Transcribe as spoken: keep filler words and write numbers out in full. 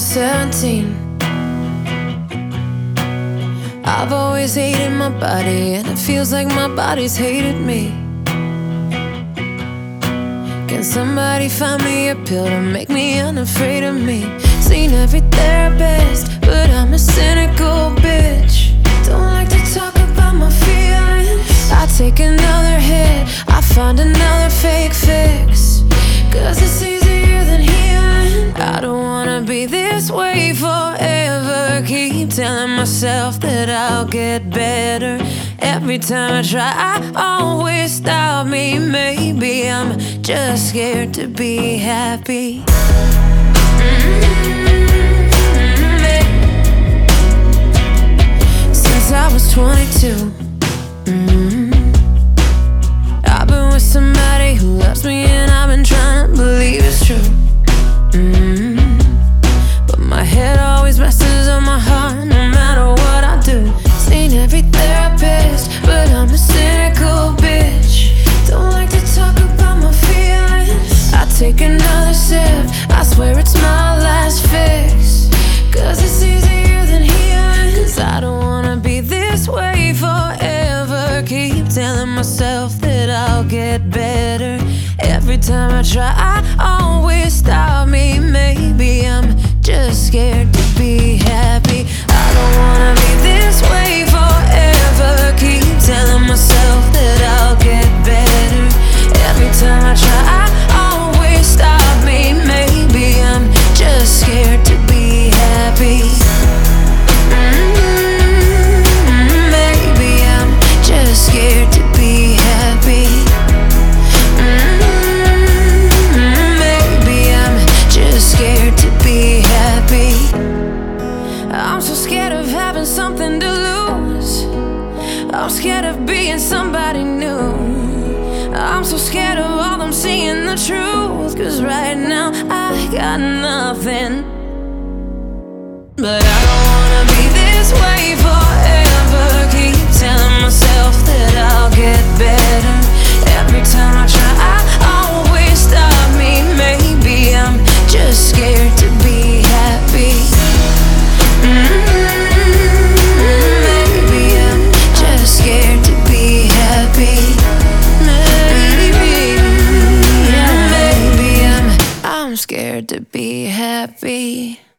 seventeen. I've always hated my body, and it feels like my body's hated me. Can somebody find me a pill to make me unafraid of me? Seen every therapist, but I'm a cynical bitch. Don't like to talk about my feelings. I take another hit, I find another fake fix, 'cause it's easier than healing. I don't wanna be this way forever. Keep telling myself that I'll get better. Every time I try, I always stop me. Maybe I'm just scared to be happy. Mm-hmm. Since I was twenty-two, mm-hmm. I've been with somebody who loves me, and I've been trying to believe it's true. Mm-hmm. But my head always messes up my heart, no matter what I do. Seen every therapist, but I'm a cynical bitch. Don't like to talk about my feelings. I take another sip, I swear it's my last fix, 'cause it's easier than healing. 'Cause I don't wanna be this way forever. Keep telling myself that I'll get better. Every time I try, I always stop me. Maybe I'm just scared to be happy. I don't wanna be this way forever. Keep telling myself that I'll get better. Every time I try, I always stop me. Maybe I'm just scared to be happy. Mm-hmm. Maybe I'm just scared to be happy. Scared to be happy. I'm so scared of having something to lose. I'm scared of being somebody new. I'm so scared of all them seeing the truth, 'cause right now I got nothing. But I don't wanna be this way forever. Keep telling myself that I'll get better. Every time I try, I always stop me. Maybe I'm just scared to be happy. Mm-hmm. Maybe I'm just scared to be happy. Maybe, yeah, maybe I'm I'm scared to be happy.